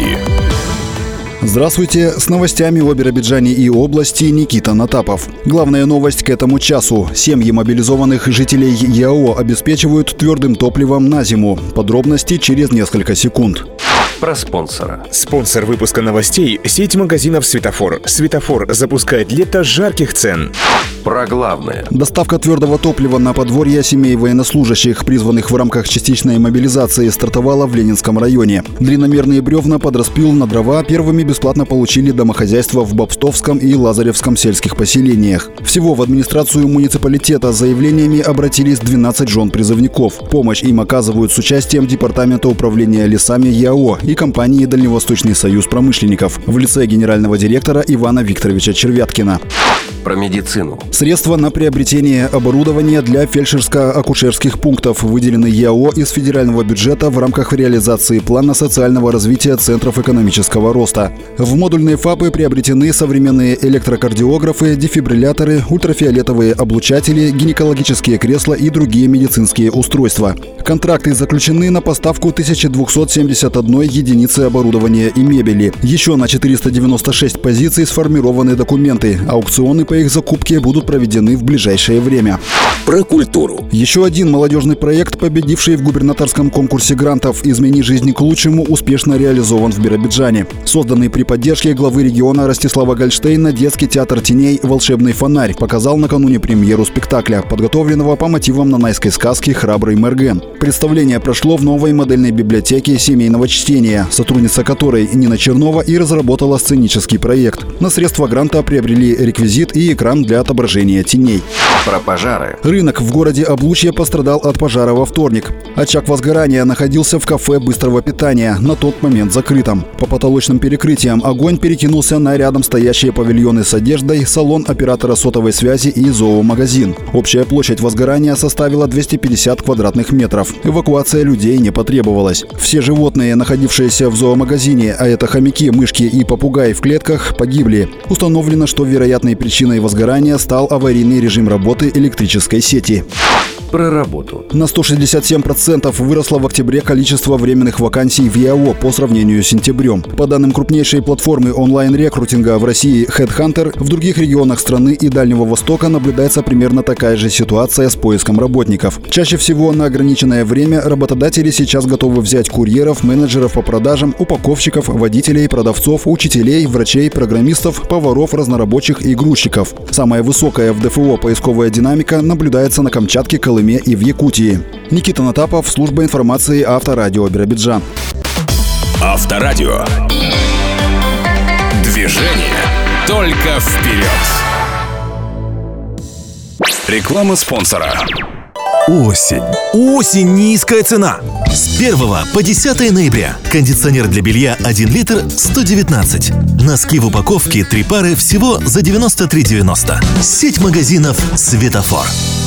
новости. Здравствуйте, с новостями о Биробиджане и области Никита Натапов. Главная новость к этому часу. Семьи мобилизованных жителей ЯО обеспечивают твердым топливом на зиму. Подробности через несколько секунд. Про спонсора. Спонсор выпуска новостей – сеть магазинов «Светофор». «Светофор» запускает лето жарких цен. Про главное. Доставка твердого топлива на подворье семей военнослужащих, призванных в рамках частичной мобилизации, стартовала в Ленинском районе. Длинномерные бревна под распил на дрова первыми бесплатно получили домохозяйства в Бобстовском и Лазаревском сельских поселениях. Всего в администрацию муниципалитета с заявлениями обратились 12 жен призывников. Помощь им оказывают с участием Департамента управления лесами ЯО и компании «Дальневосточный союз промышленников» в лице генерального директора Ивана Викторовича Червяткина. Про медицину. Средства на приобретение оборудования для фельдшерско-акушерских пунктов выделены ЯО из федерального бюджета в рамках реализации плана социального развития центров экономического роста. В модульные ФАПы приобретены современные электрокардиографы, дефибрилляторы, ультрафиолетовые облучатели, гинекологические кресла и другие медицинские устройства. Контракты заключены на поставку 1271 единицы оборудования и мебели. Еще на 496 позиций сформированы документы. Аукционы по их закупке будут проведены в ближайшее время. Про культуру. Еще один молодежный проект, победивший в губернаторском конкурсе грантов «Измени жизнь к лучшему», успешно реализован в Биробиджане. Созданный при поддержке главы региона Ростислава Гольштейна детский театр теней «Волшебный фонарь» показал накануне премьеру спектакля, подготовленного по мотивам нанайской сказки «Храбрый Мерген». Представление прошло в новой модельной библиотеке семейного чтения, сотрудница которой Нина Чернова и разработала сценический проект. На средства гранта приобрели реквизит и экран для отображения теней. Про пожары. Рынок в городе Облучье пострадал от пожара во вторник. Очаг возгорания находился в кафе быстрого питания, на тот момент закрытом. По потолочным перекрытиям огонь перекинулся на рядом стоящие павильоны с одеждой, салон оператора сотовой связи и зоомагазин. Общая площадь возгорания составила 250 квадратных метров. Эвакуация людей не потребовалась. Все животные, находившиеся в зоомагазине, а это хомяки, мышки и попугаи в клетках, погибли. Установлено, что вероятной причиной возгорания стал аварийный режим работы электрической сети. Про работу. На 167% выросло в октябре количество временных вакансий в ЯО по сравнению с сентябрем. По данным крупнейшей платформы онлайн-рекрутинга в России HeadHunter, в других регионах страны и Дальнего Востока наблюдается примерно такая же ситуация с поиском работников. Чаще всего на ограниченное время работодатели сейчас готовы взять курьеров, менеджеров по продажам, упаковщиков, водителей, продавцов, учителей, врачей, программистов, поваров, разнорабочих и грузчиков. Самая высокая в ДФО поисковая динамика наблюдается на Камчатке, Колыме и в Якутии. Никита Натапов, служба информации Авторадио Биробиджан. Авторадио. Движение только вперед. Реклама спонсора. Осень. Осень. Низкая цена. С 1 по 10 ноября. Кондиционер для белья 1 литр 119. Носки в упаковке 3 пары всего за 93,90. Сеть магазинов «Светофор».